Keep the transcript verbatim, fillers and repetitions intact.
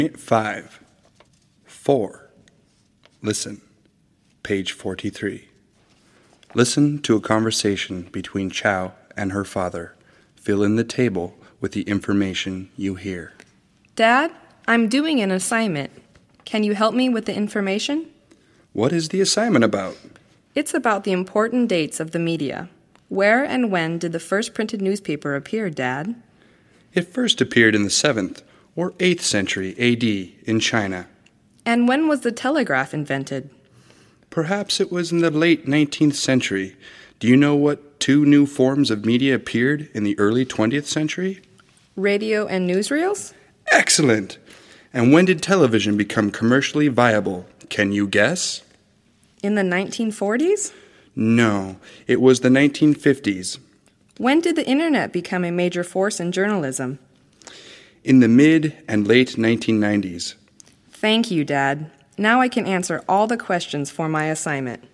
Five. Four. Listen. Page forty-three. Listen to a conversation between Chow and her father. Fill in the table with the information you hear. Dad, I'm doing an assignment. Can you help me with the information? What is the assignment about? It's about the important dates of the media. Where and when did the first printed newspaper appear, Dad? It first appeared in the seventh or eighth century A D in China. And when was the telegraph invented? Perhaps it was in the late nineteenth century. Do you know what two new forms of media appeared in the early twentieth century? Radio and newsreels? Excellent! And when did television become commercially viable? Can you guess? In the nineteen forties? No, it was the nineteen fifties. When did the internet become a major force in journalism? In the mid and late nineteen nineties. Thank you, Dad. Now I can answer all the questions for my assignment.